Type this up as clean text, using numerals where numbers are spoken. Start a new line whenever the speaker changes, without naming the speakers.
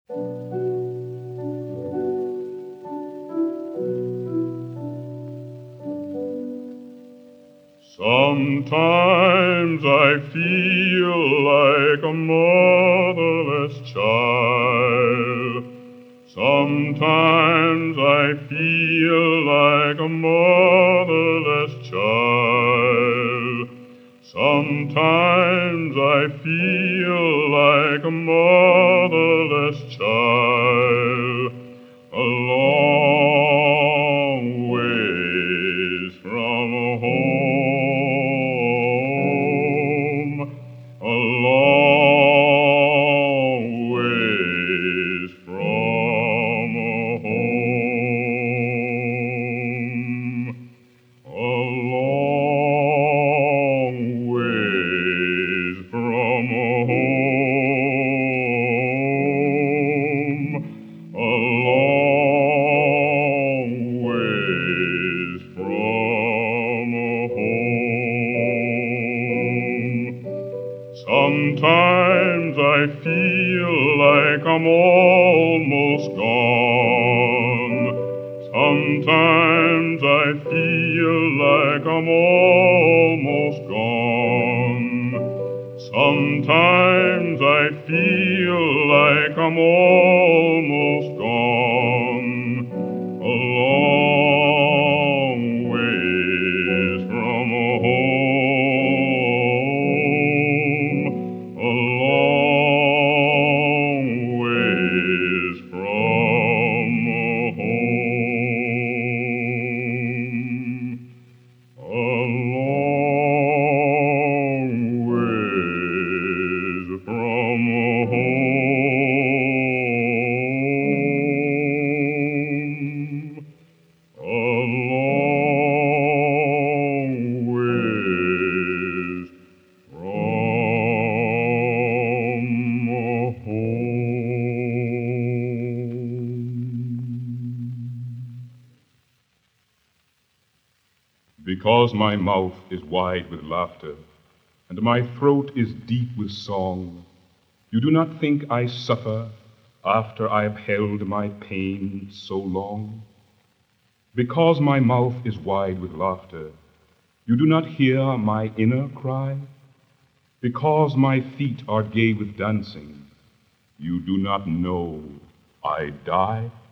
Sometimes I feel like a motherless child. Sometimes I feel like a motherless child. Sometimes I feel like a motherless child. A long ways from home, a long ways from home, a long ways from home, a long ways from home. Sometimes I feel like I'm almost gone. Sometimes I feel like I'm almost gone. Sometimes I feel like I'm almost gone. A long ways from home, a long ways from home, a long ways from home, a long ways from home. Because my mouth is wide with laughter, and my throat is deep with song, you do not think I suffer after I have held my pain so long? Because my mouth is wide with laughter, you do not hear my inner cry? Because my feet are gay with dancing, you do not know I die?